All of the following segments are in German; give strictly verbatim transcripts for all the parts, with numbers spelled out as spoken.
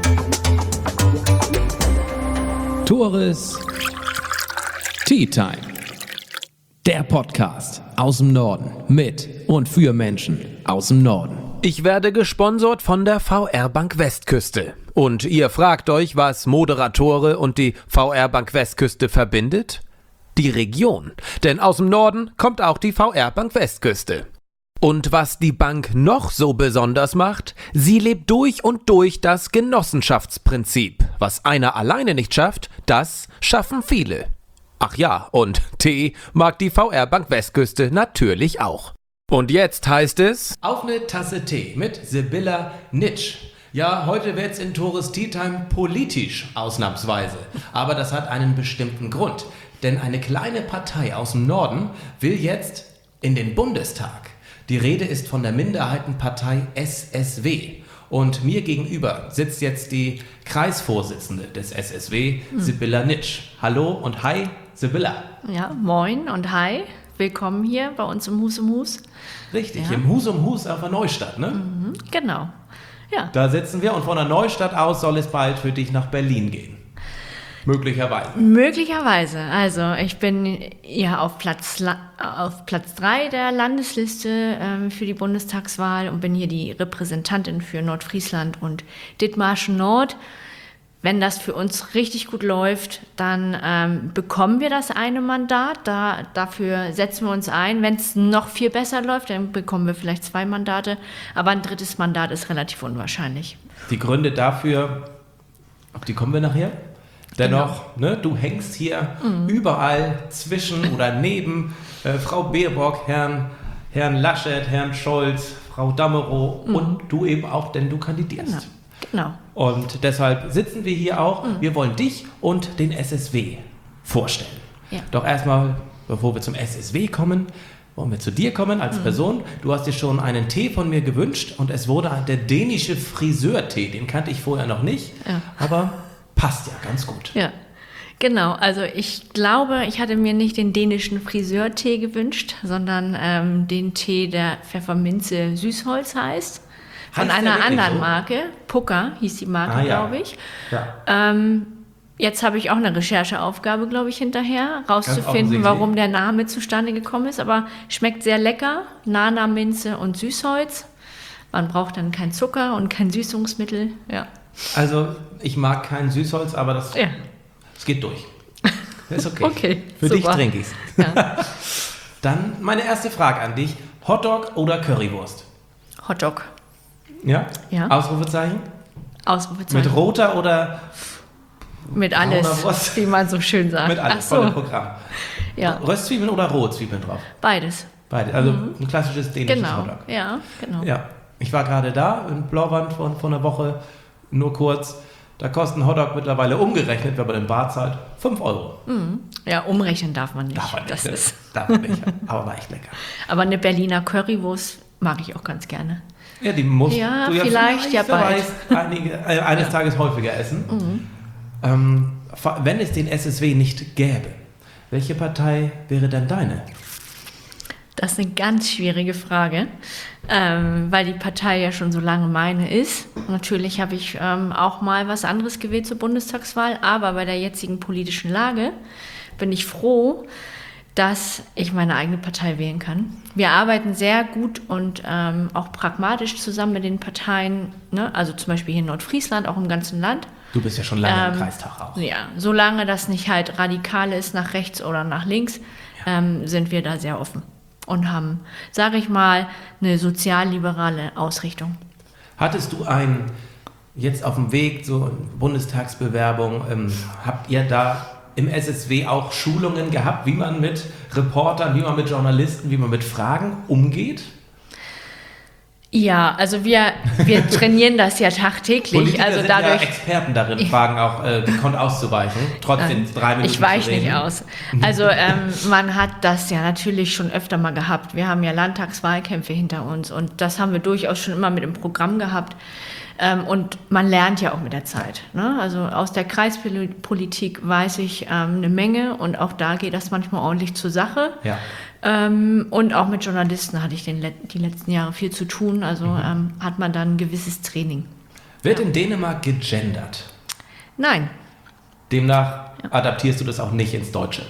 Tores Tea Time. Der Podcast aus dem Norden mit und für Menschen aus dem Norden. Ich werde gesponsert von der V R Bank Westküste. Und ihr fragt euch, was Moderatore und die V R Bank Westküste verbindet? Die Region. Denn aus dem Norden kommt auch die V R Bank Westküste. Und was die Bank noch so besonders macht, sie lebt durch und durch das Genossenschaftsprinzip. Was einer alleine nicht schafft, das schaffen viele. Ach ja, und Tee mag die V R Bank Westküste natürlich auch. Und jetzt heißt es... Auf eine Tasse Tee mit Sibylla Nitsch. Ja, heute wird's in Tores Tea Time politisch, ausnahmsweise. Aber das hat einen bestimmten Grund. Denn eine kleine Partei aus dem Norden will jetzt in den Bundestag. Die Rede ist von der Minderheitenpartei S S W. Und mir gegenüber sitzt jetzt die Kreisvorsitzende des S S W, hm. Sibylla Nitsch. Hallo und hi, Sibylla. Ja, moin und hi. Willkommen hier bei uns im Hus um Hus. Richtig, ja. Im Hus um Hus auf der Neustadt, ne? Mhm, genau, ja. Da sitzen wir und von der Neustadt aus soll es bald für dich nach Berlin gehen. Möglicherweise. Möglicherweise. Also ich bin ja auf Platz auf Platz drei der Landesliste ähm, für die Bundestagswahl und bin hier die Repräsentantin für Nordfriesland und Dithmarschen Nord. Wenn das für uns richtig gut läuft, dann ähm, bekommen wir das eine Mandat. Da, dafür setzen wir uns ein. Wenn es noch viel besser läuft, dann bekommen wir vielleicht zwei Mandate. Aber ein drittes Mandat ist relativ unwahrscheinlich. Die Gründe dafür, auf die kommen wir nachher. Dennoch, genau. ne, du hängst hier mhm. überall zwischen oder neben äh, Frau Baerbock, Herrn, Herrn Laschet, Herrn Scholz, Frau Damerow mhm. und du eben auch, denn du kandidierst. Genau. genau. Und deshalb sitzen wir hier auch. Mhm. Wir wollen dich und den S S W vorstellen. Ja. Doch erstmal, bevor wir zum S S W kommen, wollen wir zu dir kommen als mhm. Person. Du hast dir schon einen Tee von mir gewünscht und es wurde der dänische Friseurtee. Den kannte ich vorher noch nicht, ja. aber passt ja ganz gut. Ja, genau. Also ich glaube, ich hatte mir nicht den dänischen Friseurtee gewünscht, sondern ähm, den Tee, der Pfefferminze Süßholz heißt. Von heißt einer anderen so? Marke. Pucker hieß die Marke, ah, ja. glaube ich. Ja. Ähm, jetzt habe ich auch eine Rechercheaufgabe, glaube ich, hinterher, rauszufinden, warum der Name zustande gekommen ist. Aber schmeckt sehr lecker. Nana-Minze und Süßholz. Man braucht dann keinen Zucker und kein Süßungsmittel. Ja. Also, ich mag kein Süßholz, aber das, ja. das geht durch. Das ist okay. okay Für super. dich trinke ich es. Ja. Dann meine erste Frage an dich. Hotdog oder Currywurst? Hotdog. Ja? Ja. Ausrufezeichen? Ausrufezeichen. Mit roter oder mit alles, Wurst? Wie man so schön sagt. Mit alles, so. volles Programm. Ja. Röstzwiebeln oder Rohzwiebeln drauf? Beides. Beides, also mhm. ein klassisches dänisches genau. Hotdog. Ja, genau. Ja. Ich war gerade da in Blauwand vor, vor einer Woche. Nur kurz, da kostet ein Hotdog mittlerweile umgerechnet, wenn man den Bar zahlt, fünf Euro. Mhm. Ja, umrechnen darf man nicht. Darf man nicht, das ne? ist darf man nicht, aber war echt lecker. Aber eine Berliner Currywurst mag ich auch ganz gerne. Ja, die musst ja, du ja vielleicht, vielleicht ja bald. Einige, äh, eines ja. Tages häufiger essen. Mhm. Ähm, wenn es den S S W nicht gäbe, welche Partei wäre denn deine? Das ist eine ganz schwierige Frage, ähm, weil die Partei ja schon so lange meine ist. Natürlich habe ich ähm, auch mal was anderes gewählt zur Bundestagswahl, aber bei der jetzigen politischen Lage bin ich froh, dass ich meine eigene Partei wählen kann. Wir arbeiten sehr gut und ähm, auch pragmatisch zusammen mit den Parteien, ne? Also zum Beispiel hier in Nordfriesland, auch im ganzen Land. Du bist ja schon lange ähm, im Kreistag auch. Ja, solange das nicht halt radikal ist, nach rechts oder nach links, ja. ähm, sind wir da sehr offen. Und haben, sage ich mal, eine sozialliberale Ausrichtung. Hattest du ein, jetzt auf dem Weg, so Bundestagsbewerbung, ähm, habt ihr da im S S W auch Schulungen gehabt, wie man mit Reportern, wie man mit Journalisten, wie man mit Fragen umgeht? Ja, also wir, wir trainieren das ja tagtäglich. Politiker also sind dadurch, ja Experten darin, Fragen auch äh, gekonnt auszuweichen, trotzdem drei Minuten Ich weiche zu reden. nicht aus. Also ähm, man hat das ja natürlich schon öfter mal gehabt. Wir haben ja Landtagswahlkämpfe hinter uns und das haben wir durchaus schon immer mit im Programm gehabt. Ähm, und man lernt ja auch mit der Zeit. Ne? Also aus der Kreispolitik weiß ich ähm, eine Menge und auch da geht das manchmal ordentlich zur Sache. Ja. Ähm, und auch mit Journalisten hatte ich den, die letzten Jahre viel zu tun. Also mhm. ähm, hat man dann ein gewisses Training. Wird in Dänemark gegendert? Nein. Demnach adaptierst du das auch nicht ins Deutsche?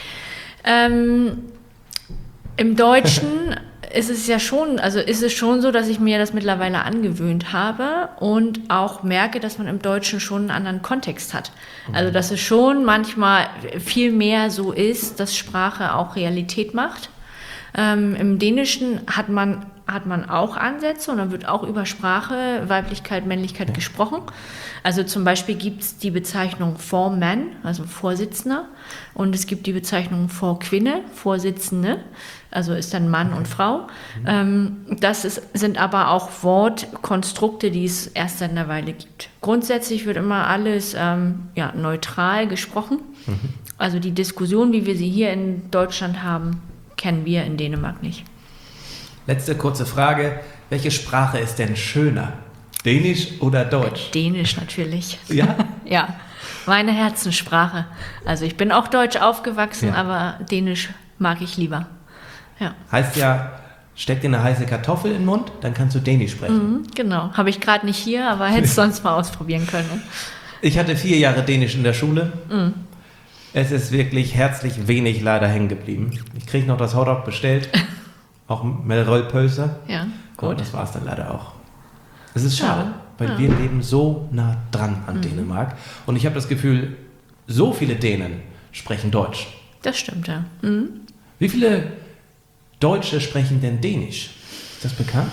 Ähm, Im Deutschen ist es ja schon, also ist es schon so, dass ich mir das mittlerweile angewöhnt habe und auch merke, dass man im Deutschen schon einen anderen Kontext hat. Also dass es schon manchmal viel mehr so ist, dass Sprache auch Realität macht. Ähm, Im Dänischen hat man, hat man auch Ansätze und dann wird auch über Sprache, Weiblichkeit, Männlichkeit ja. gesprochen. Also zum Beispiel gibt es die Bezeichnung Forman, also Vorsitzender, und es gibt die Bezeichnung Forkvinne, Vorsitzende, also ist dann Mann und Frau. Mhm. Ähm, das ist, sind aber auch Wortkonstrukte, die es erst seit einer Weile gibt. Grundsätzlich wird immer alles ähm, ja, neutral gesprochen. Mhm. Also die Diskussion, wie wir sie hier in Deutschland haben, kennen wir in Dänemark nicht. Letzte kurze Frage. Welche Sprache ist denn schöner? Dänisch oder Deutsch? Dänisch natürlich. Ja? Ja, meine Herzenssprache. Also ich bin auch deutsch aufgewachsen, ja. aber Dänisch mag ich lieber. Ja. Heißt ja, steck dir eine heiße Kartoffel in den Mund, dann kannst du Dänisch sprechen. Mhm, genau. Habe ich gerade nicht hier, aber hätte es sonst mal ausprobieren können. Ich hatte vier Jahre Dänisch in der Schule. Mhm. Es ist wirklich herzlich wenig leider hängen geblieben. Ich kriege noch das Hotdog bestellt, auch Melröllpölse. Ja, gut. Und das war es dann leider auch. Es ist schade, ja. weil ja. wir leben so nah dran an mhm. Dänemark. Und ich habe das Gefühl, so viele Dänen sprechen Deutsch. Das stimmt, ja. Mhm. Wie viele Deutsche sprechen denn Dänisch? Ist das bekannt?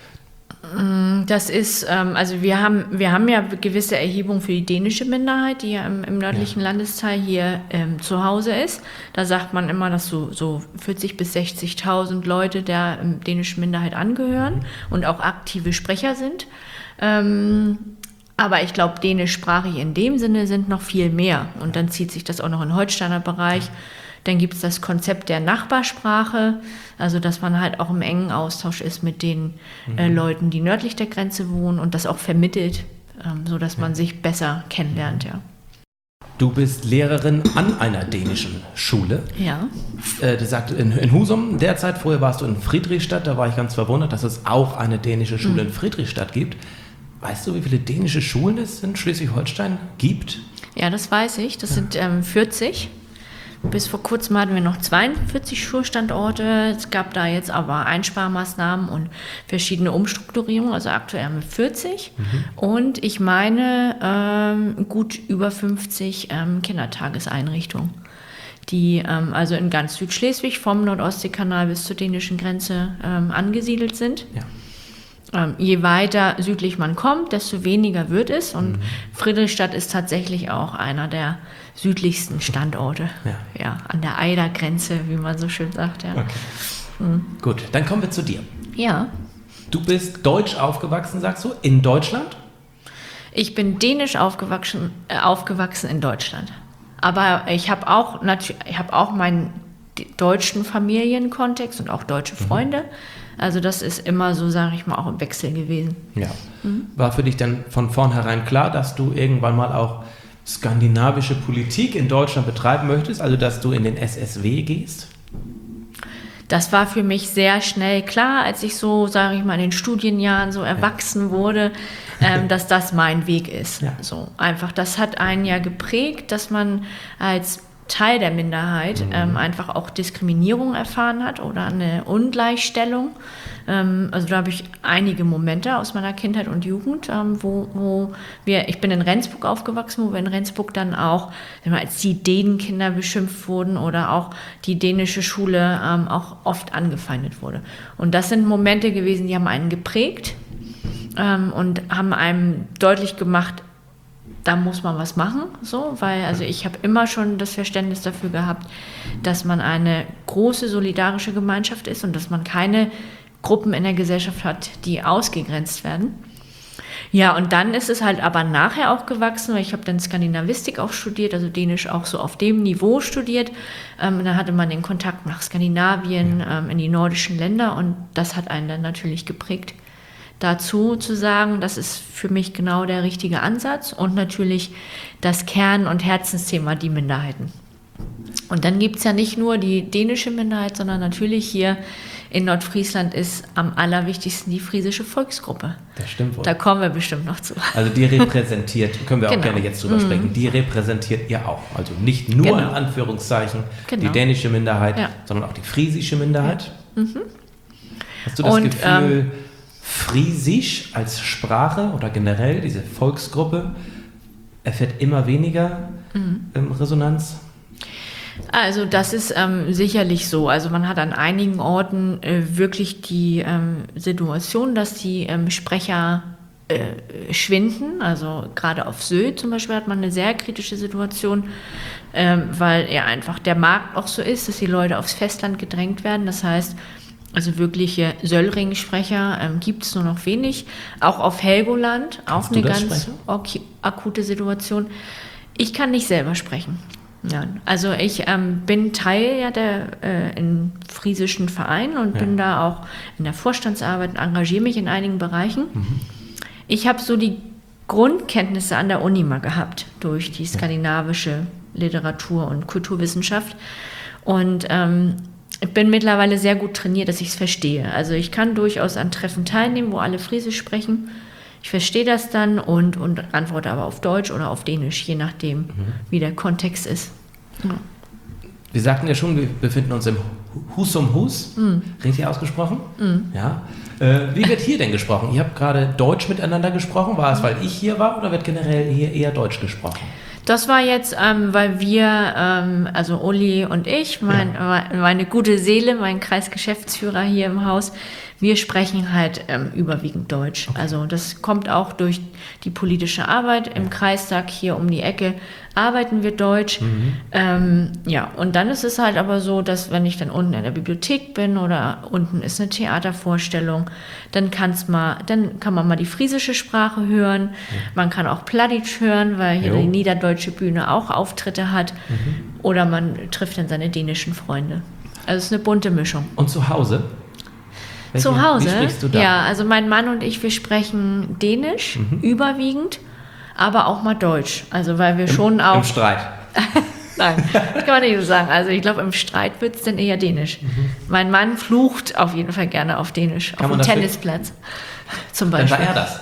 Das ist, ähm, also wir haben, wir haben ja gewisse Erhebungen für die dänische Minderheit, die ja im, im nördlichen ja. Landesteil hier ähm, zu Hause ist. Da sagt man immer, dass so, so vierzigtausend bis sechzigtausend Leute der ähm, dänischen Minderheit angehören mhm. und auch aktive Sprecher sind. Ähm, aber ich glaube, dänischsprachig in dem Sinne sind noch viel mehr. Und dann zieht sich das auch noch in den Holsteiner Bereich. Ja. Dann gibt es das Konzept der Nachbarsprache, also dass man halt auch im engen Austausch ist mit den mhm. äh, Leuten, die nördlich der Grenze wohnen und das auch vermittelt, ähm, sodass man sich besser kennenlernt, ja. Du bist Lehrerin an einer dänischen Schule. Ja. Äh, du sagst in, in Husum derzeit, vorher warst du in Friedrichstadt, da war ich ganz verwundert, dass es auch eine dänische Schule mhm. in Friedrichstadt gibt. Weißt du, wie viele dänische Schulen es in Schleswig-Holstein gibt? Ja, das weiß ich, das ja. sind ähm, vierzig. Bis vor kurzem hatten wir noch zweiundvierzig Schulstandorte. Es gab da jetzt aber Einsparmaßnahmen und verschiedene Umstrukturierungen. Also aktuell haben wir vierzig. Mhm. Und ich meine ähm, gut über fünfzig ähm, Kindertageseinrichtungen, die ähm, also in ganz Südschleswig vom Nordostseekanal bis zur dänischen Grenze ähm, angesiedelt sind. Ja. Ähm, je weiter südlich man kommt, desto weniger wird es. Und mhm. Friedrichstadt ist tatsächlich auch einer der südlichsten Standorte. Ja, ja, an der Eider-Grenze, wie man so schön sagt. Ja. Okay. Mhm. Gut, dann kommen wir zu dir. Ja. Du bist deutsch aufgewachsen, sagst du, in Deutschland? Ich bin dänisch aufgewachsen, äh, aufgewachsen in Deutschland. Aber ich habe auch, ich hab auch meinen deutschen Familienkontext und auch deutsche Freunde. Mhm. Also das ist immer so, sage ich mal, auch im Wechsel gewesen. Ja. Mhm. War für dich dann von vornherein klar, dass du irgendwann mal auch skandinavische Politik in Deutschland betreiben möchtest, also dass du in den S S W gehst? Das war für mich sehr schnell klar, als ich so, sage ich mal, in den Studienjahren so erwachsen ja. wurde, ähm, dass das mein Weg ist. Ja. So einfach, das hat einen ja geprägt, dass man als Teil der Minderheit mhm. ähm, einfach auch Diskriminierung erfahren hat oder eine Ungleichstellung. Ähm, also da habe ich einige Momente aus meiner Kindheit und Jugend, ähm, wo, wo wir, ich bin in Rendsburg aufgewachsen, wo wir in Rendsburg dann auch, als die Dänenkinder beschimpft wurden oder auch die dänische Schule ähm, auch oft angefeindet wurde. Und das sind Momente gewesen, die haben einen geprägt ähm, und haben einem deutlich gemacht, da muss man was machen, so, weil also ich habe immer schon das Verständnis dafür gehabt, dass man eine große solidarische Gemeinschaft ist und dass man keine Gruppen in der Gesellschaft hat, die ausgegrenzt werden. Ja, und dann ist es halt aber nachher auch gewachsen, weil ich habe dann Skandinavistik auch studiert, also Dänisch auch so auf dem Niveau studiert. Ähm, dann hatte man den Kontakt nach Skandinavien, ähm, in die nordischen Länder und das hat einen dann natürlich geprägt. Dazu zu sagen, das ist für mich genau der richtige Ansatz und natürlich das Kern- und Herzensthema, die Minderheiten. Und dann gibt es ja nicht nur die dänische Minderheit, sondern natürlich hier in Nordfriesland ist am allerwichtigsten die friesische Volksgruppe. Das stimmt wohl. Da kommen wir bestimmt noch zu. Also die repräsentiert, können wir auch Genau. gerne jetzt drüber sprechen, die repräsentiert ihr auch. Also nicht nur Genau. in Anführungszeichen die Genau. dänische Minderheit, Ja. sondern auch die friesische Minderheit. Hast du das Und, Gefühl, Friesisch als Sprache oder generell diese Volksgruppe erfährt immer weniger Mhm. ähm, Resonanz? Also das ist ähm, sicherlich so. Also man hat an einigen Orten äh, wirklich die ähm, Situation, dass die ähm, Sprecher äh, schwinden. Also gerade auf Sylt zum Beispiel hat man eine sehr kritische Situation, ähm, weil ja einfach der Markt auch so ist, dass die Leute aufs Festland gedrängt werden. Das heißt, also wirkliche Söllring-Sprecher ähm, gibt es nur noch wenig. Auch auf Helgoland, auch Kannst du eine das ganz sprechen? ok- akute Situation. Ich kann nicht selber sprechen. Ja, also ich ähm, bin Teil ja der äh, in friesischen Verein und Ja. bin da auch in der Vorstandsarbeit und engagiere mich in einigen Bereichen. Mhm. Ich habe so die Grundkenntnisse an der Uni mal gehabt durch die skandinavische Literatur- und Kulturwissenschaft und ähm, ich bin mittlerweile sehr gut trainiert, dass ich es verstehe. Also ich kann durchaus an Treffen teilnehmen, wo alle Friesisch sprechen. Ich verstehe das dann und, und antworte aber auf Deutsch oder auf Dänisch, je nachdem, Mhm. wie der Kontext ist. Ja. Wir sagten ja schon, wir befinden uns im Hus um Hus. Mhm. Richtig ausgesprochen? Ja. Äh, wie wird hier denn gesprochen? Ihr habt gerade Deutsch miteinander gesprochen. War es, weil ich hier war oder wird generell hier eher Deutsch gesprochen? Das war jetzt, ähm, weil wir, ähm, also Uli und ich, mein, me- meine gute Seele, mein Kreisgeschäftsführer hier im Haus, wir sprechen halt ähm, überwiegend Deutsch. Also das kommt auch durch die politische Arbeit im Kreistag hier um die Ecke, arbeiten wir Deutsch. Ähm, ja, und dann ist es halt aber so, dass wenn ich dann unten in der Bibliothek bin oder unten ist eine Theatervorstellung, dann kann's mal, dann kann man mal die friesische Sprache hören. Man kann auch Pladitsch hören, weil hier Jo. die niederdeutsche Bühne auch Auftritte hat. Oder man trifft dann seine dänischen Freunde. Also es ist eine bunte Mischung. Und zu Hause? Welche- Zu Hause, Wie sprichst du da? ja, also mein Mann und ich, wir sprechen Dänisch überwiegend, aber auch mal Deutsch. Also weil wir schon auch... Im Streit. Nein, das kann man nicht so sagen. Also ich glaube, im Streit wird es dann eher Dänisch. Mein Mann flucht auf jeden Fall gerne auf Dänisch, Kann auf man dem das Tennisplatz zum Dann war Beispiel. er das.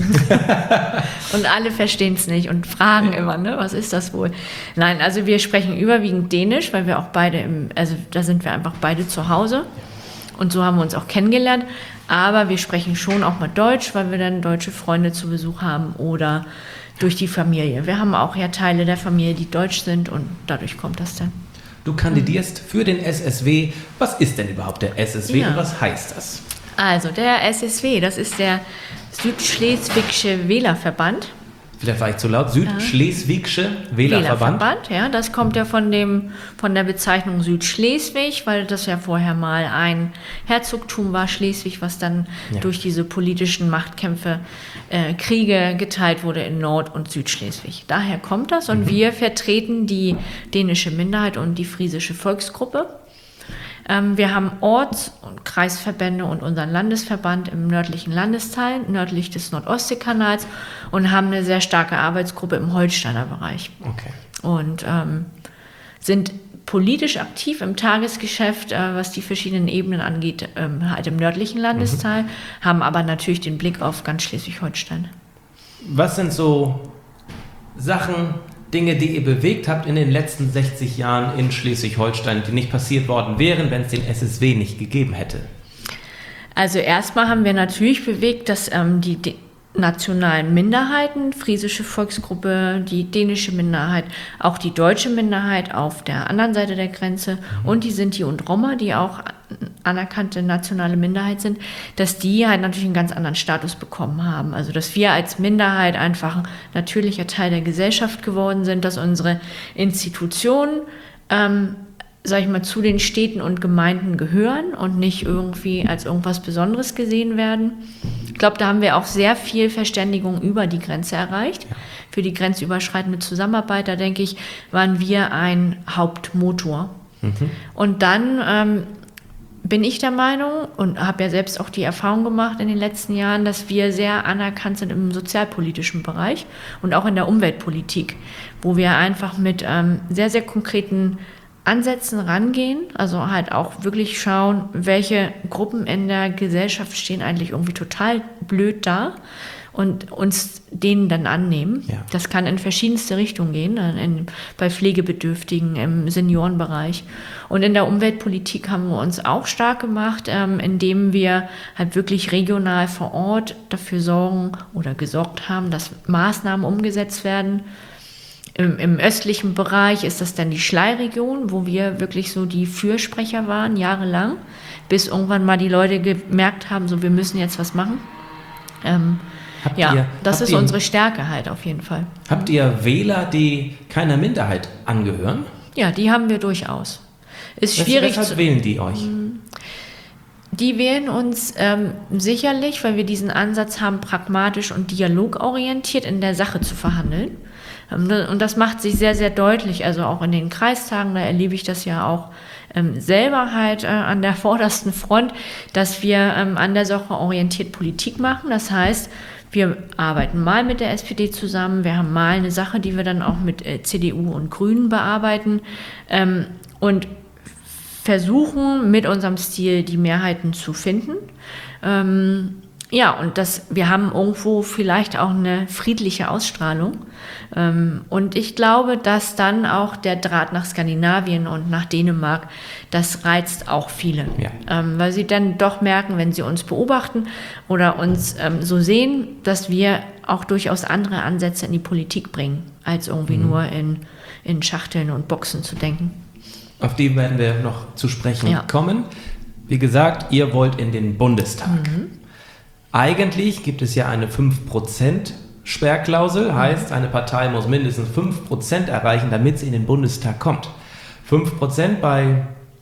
Und alle verstehen es nicht und fragen immer, ne, was ist das wohl? Nein, also wir sprechen überwiegend Dänisch, weil wir auch beide im, also da sind wir einfach beide zu Hause. Und so haben wir uns auch kennengelernt. Aber wir sprechen schon auch mal Deutsch, weil wir dann deutsche Freunde zu Besuch haben oder durch die Familie. Wir haben auch ja Teile der Familie, die deutsch sind und dadurch kommt das dann. Du kandidierst für den S S W. Was ist denn überhaupt der S S W Ja. und was heißt das? Also der S S W, das ist der Südschleswigsche Wählerverband. Vielleicht war ich zu laut. Südschleswigsche Wählerverband. Wählerverband, ja, das kommt ja von dem von der Bezeichnung Südschleswig, weil das ja vorher mal ein Herzogtum war, Schleswig, was dann Ja. durch diese politischen Machtkämpfe, äh, Kriege geteilt wurde in Nord- und Südschleswig. Daher kommt das und wir vertreten die dänische Minderheit und die friesische Volksgruppe. Ähm, wir haben Orts- und Kreisverbände und unseren Landesverband im nördlichen Landesteil, nördlich des Nordostseekanals und haben eine sehr starke Arbeitsgruppe im Holsteiner Bereich. Okay. Und ähm, sind politisch aktiv im Tagesgeschäft, äh, was die verschiedenen Ebenen angeht, ähm, halt im nördlichen Landesteil, haben aber natürlich den Blick auf ganz Schleswig-Holstein. Was sind so Sachen, Dinge, die ihr bewegt habt in den letzten sechzig Jahren in Schleswig-Holstein, die nicht passiert worden wären, wenn es den S S W nicht gegeben hätte? Also erstmal haben wir natürlich bewegt, dass ähm, die, die nationalen Minderheiten, friesische Volksgruppe, die dänische Minderheit, auch die deutsche Minderheit auf der anderen Seite der Grenze und die Sinti und Roma, die auch anerkannte nationale Minderheit sind, dass die halt natürlich einen ganz anderen Status bekommen haben. Also dass wir als Minderheit einfach ein natürlicher Teil der Gesellschaft geworden sind, dass unsere Institutionen ähm, sag ich mal, zu den Städten und Gemeinden gehören und nicht irgendwie als irgendwas Besonderes gesehen werden. Ich glaube, da haben wir auch sehr viel Verständigung über die Grenze erreicht. Für die grenzüberschreitende Zusammenarbeit, da denke ich, waren wir ein Hauptmotor. Und dann ähm, bin ich der Meinung und habe ja selbst auch die Erfahrung gemacht in den letzten Jahren, dass wir sehr anerkannt sind im sozialpolitischen Bereich und auch in der Umweltpolitik, wo wir einfach mit ähm, sehr, sehr konkreten Ansätzen rangehen, also halt auch wirklich schauen, welche Gruppen in der Gesellschaft stehen eigentlich irgendwie total blöd da und uns denen dann annehmen. Ja. Das kann in verschiedenste Richtungen gehen, in, bei Pflegebedürftigen, im Seniorenbereich. Und in der Umweltpolitik haben wir uns auch stark gemacht, ähm, indem wir halt wirklich regional vor Ort dafür sorgen oder gesorgt haben, dass Maßnahmen umgesetzt werden. Im, Im östlichen Bereich ist das dann die Schlei-Region, wo wir wirklich so die Fürsprecher waren, jahrelang, bis irgendwann mal die Leute gemerkt haben, so wir müssen jetzt was machen. Ähm, Habt ja, ihr, das ist ihr, unsere Stärke halt auf jeden Fall. Habt ihr Wähler, die keiner Minderheit angehören? Ja, die haben wir durchaus. Ist Wes- schwierig. Weshalb zu, wählen die euch? Die wählen uns ähm, sicherlich, weil wir diesen Ansatz haben, pragmatisch und dialogorientiert in der Sache zu verhandeln. Ähm, und das macht sich sehr, sehr deutlich. Also auch in den Kreistagen, da erlebe ich das ja auch ähm, selber halt äh, an der vordersten Front, dass wir ähm, an der Sache orientiert Politik machen. Das heißt, wir arbeiten mal mit der S P D zusammen. Wir haben mal eine Sache, die wir dann auch mit äh, C D U und Grünen bearbeiten. Ähm, und versuchen mit unserem Stil die Mehrheiten zu finden. Ähm, ja, und das, wir haben irgendwo vielleicht auch eine friedliche Ausstrahlung. Ähm, und ich glaube, dass dann auch der Draht nach Skandinavien und nach Dänemark, das reizt auch viele. Ja. Ähm, weil sie dann doch merken, wenn sie uns beobachten oder uns ähm, so sehen, dass wir auch durchaus andere Ansätze in die Politik bringen, als irgendwie mhm. nur in, in Schachteln und Boxen zu denken. Auf die werden wir noch zu sprechen Ja. kommen. Wie gesagt, ihr wollt in den Bundestag. Mhm. Eigentlich gibt es ja eine fünf Prozent Sperrklausel, heißt, eine Partei muss mindestens fünf Prozent erreichen, damit sie in den Bundestag kommt. fünf Prozent bei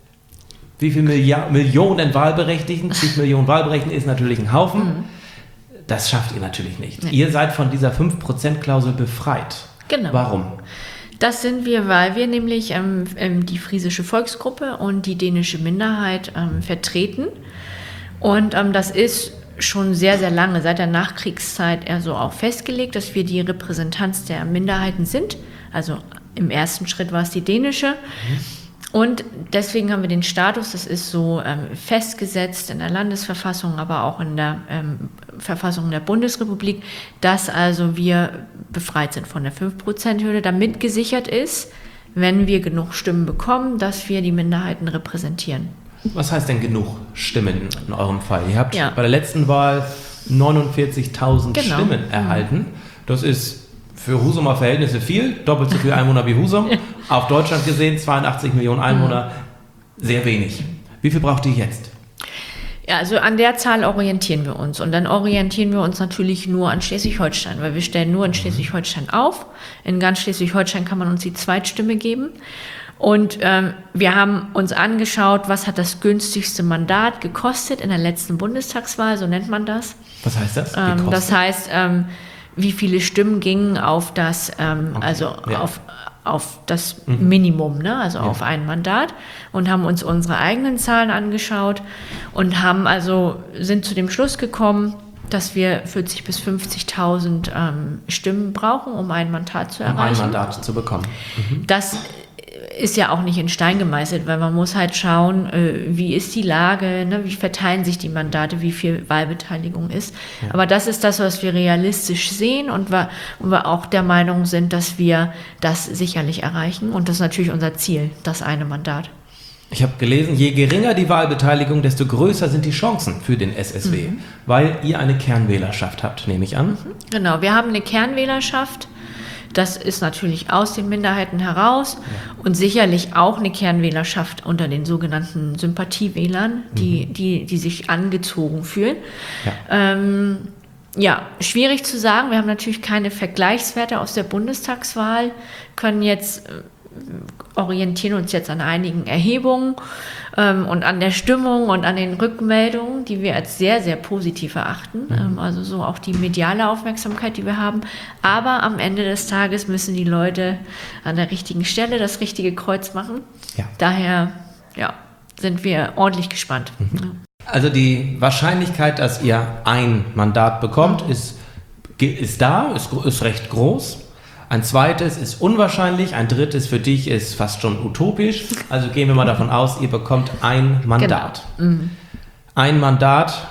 wie viel Milliard- Millionen Wahlberechtigten? zig Millionen Wahlberechtigten ist natürlich ein Haufen. Mhm. Das schafft ihr natürlich nicht. Nee. Ihr seid von dieser fünf Prozent Klausel befreit. Genau. Warum? Das sind wir, weil wir nämlich ähm, ähm, die friesische Volksgruppe und die dänische Minderheit ähm, vertreten. Und ähm, das ist schon sehr, sehr lange, seit der Nachkriegszeit eher so auch festgelegt, dass wir die Repräsentanz der Minderheiten sind. Also im ersten Schritt war es die dänische. Mhm. Und deswegen haben wir den Status, das ist so ähm, festgesetzt in der Landesverfassung, aber auch in der ähm, Verfassung der Bundesrepublik, dass also wir befreit sind von der fünf Prozent Hürde, damit gesichert ist, wenn wir genug Stimmen bekommen, dass wir die Minderheiten repräsentieren. Was heißt denn genug Stimmen in eurem Fall? Ihr habt Ja. bei der letzten Wahl neunundvierzigtausend Genau. Stimmen erhalten. Das ist für Husumer Verhältnisse viel, doppelt so viele Einwohner wie Husum. Auf Deutschland gesehen, zweiundachtzig Millionen Einwohner, sehr wenig. Wie viel braucht ihr jetzt? Ja, also an der Zahl orientieren wir uns. Und dann orientieren wir uns natürlich nur an Schleswig-Holstein, weil wir stellen nur in Schleswig-Holstein auf. In ganz Schleswig-Holstein kann man uns die Zweitstimme geben. Und ähm, wir haben uns angeschaut, was hat das günstigste Mandat gekostet in der letzten Bundestagswahl, so nennt man das. Was heißt das? Ähm, das heißt, ähm, wie viele Stimmen gingen auf das, ähm, Okay, also ja. auf, auf das mhm. Minimum, ne? Also ja. auf ein Mandat, und haben uns unsere eigenen Zahlen angeschaut und haben also, sind zu dem Schluss gekommen, dass wir vierzigtausend bis fünfzigtausend ähm, Stimmen brauchen, um ein Mandat zu erreichen. Um ein Mandat zu bekommen. Mhm. Das ist ja auch nicht in Stein gemeißelt, weil man muss halt schauen, äh, wie ist die Lage, ne? Wie verteilen sich die Mandate, wie viel Wahlbeteiligung ist. Ja. Aber das ist das, was wir realistisch sehen, und wir, und wir auch der Meinung sind, dass wir das sicherlich erreichen. Und das ist natürlich unser Ziel, das eine Mandat. Ich habe gelesen, je geringer die Wahlbeteiligung, desto größer sind die Chancen für den S S W, mhm. weil ihr eine Kernwählerschaft habt, nehme ich an. Genau, wir haben eine Kernwählerschaft. Das ist natürlich aus den Minderheiten heraus, ja. und sicherlich auch eine Kernwählerschaft unter den sogenannten Sympathiewählern, die, mhm. die, die sich angezogen fühlen. Ja. Ähm, ja, schwierig zu sagen. Wir haben natürlich keine Vergleichswerte aus der Bundestagswahl, können jetzt orientieren uns jetzt an einigen Erhebungen ähm, und an der Stimmung und an den Rückmeldungen, die wir als sehr, sehr positiv erachten. Mhm. Ähm, also so auch die mediale Aufmerksamkeit, die wir haben. Aber am Ende des Tages müssen die Leute an der richtigen Stelle das richtige Kreuz machen. Ja. Daher ja, sind wir ordentlich gespannt. Mhm. Ja. Also die Wahrscheinlichkeit, dass ihr ein Mandat bekommt, ist, ist da, ist, ist recht groß. Ein zweites ist unwahrscheinlich, ein drittes für dich ist fast schon utopisch. Also gehen wir mal davon aus, ihr bekommt ein Mandat. Genau. Mhm. Ein Mandat,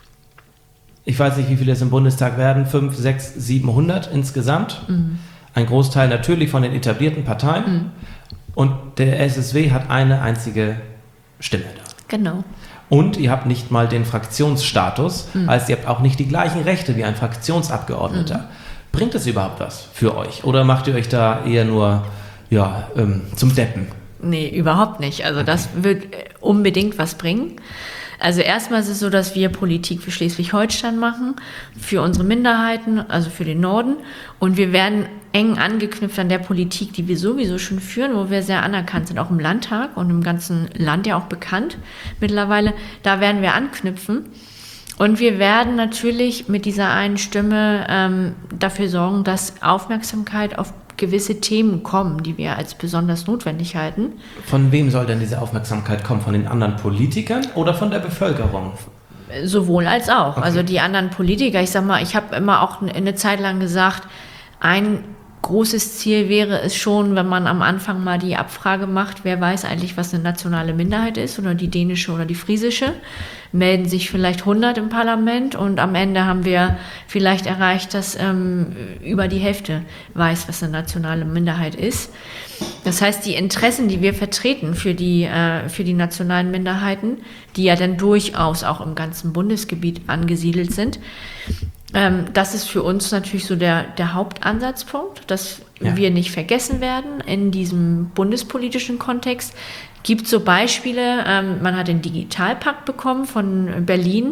ich weiß nicht, wie viele es im Bundestag werden, fünf, sechs, siebenhundert insgesamt. Mhm. Ein Großteil natürlich von den etablierten Parteien. Mhm. Und der S S W hat eine einzige Stimme da. Genau. Und ihr habt nicht mal den Fraktionsstatus, mhm. heißt, ihr habt auch nicht die gleichen Rechte wie ein Fraktionsabgeordneter. Mhm. Bringt es überhaupt was für euch? Oder macht ihr euch da eher nur ja, ähm, zum Deppen? Nee, überhaupt nicht. Also okay. Das wird unbedingt was bringen. Also erstmal ist es so, dass wir Politik für Schleswig-Holstein machen, für unsere Minderheiten, also für den Norden. Und wir werden eng angeknüpft an der Politik, die wir sowieso schon führen, wo wir sehr anerkannt sind, auch im Landtag und im ganzen Land ja auch bekannt mittlerweile. Da werden wir anknüpfen. Und wir werden natürlich mit dieser einen Stimme ähm, dafür sorgen, dass Aufmerksamkeit auf gewisse Themen kommen, die wir als besonders notwendig halten. Von wem soll denn diese Aufmerksamkeit kommen? Von den anderen Politikern oder von der Bevölkerung? Sowohl als auch. Okay. Also die anderen Politiker, ich sag mal, ich habe immer auch eine Zeit lang gesagt, ein großes Ziel wäre es schon, wenn man am Anfang mal die Abfrage macht, wer weiß eigentlich, was eine nationale Minderheit ist, oder die dänische oder die friesische, melden sich vielleicht hundert im Parlament und am Ende haben wir vielleicht erreicht, dass ähm, über die Hälfte weiß, was eine nationale Minderheit ist. Das heißt, die Interessen, die wir vertreten für die, äh, für die nationalen Minderheiten, die ja dann durchaus auch im ganzen Bundesgebiet angesiedelt sind, Ähm, das ist für uns natürlich so der, der Hauptansatzpunkt, dass ja. wir nicht vergessen werden in diesem bundespolitischen Kontext. Gibt so Beispiele, ähm, man hat den Digitalpakt bekommen von Berlin,